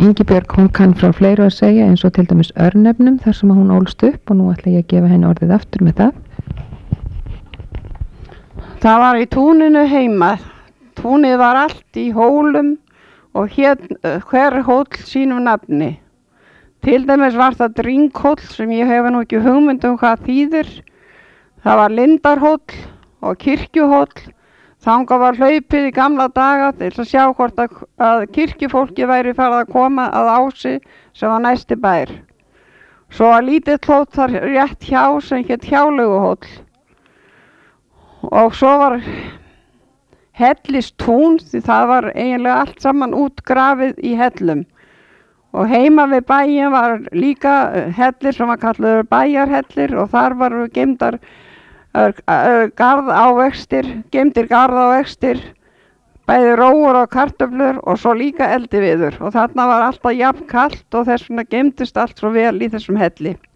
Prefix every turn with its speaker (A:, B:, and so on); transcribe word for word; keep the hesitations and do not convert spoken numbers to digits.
A: Ingibjörg, hún kann frá fleiru að segja eins og til dæmis örnefnum þar sem hún ólst upp og nú ætla ég að gefa henni orðið aftur með það.
B: Það var í túninu heima. Túnið var allt í hólum og hér, hver hóll sínum nafni. Til dæmis var það Dringhóll sem ég hef nú ekki hugmynd um hvað þýðir. Það var Lindarhóll og Kirkjuhóll. Þangað var hlaupið í gamla daga til að sjá hvort að, að kirkjufólki væri farið að koma að Ási sem var næsti bær. Svo var lítið hlótt þar rétt hjá sem hét Hjáleiguhóll. Og svo var Hellistún, því það var eiginlega allt saman útgrafið í hellum. Og heima við bæinn var líka hellir sem var kallaður bæjarhellir og þar varu geymdar garðávextir, geymdir garðávextir, bæði róur og kartöflur og svo líka eldiviður. Og þarna var alltaf jafn kalt og þess vegna geymdist allt svo vel í þessum helli.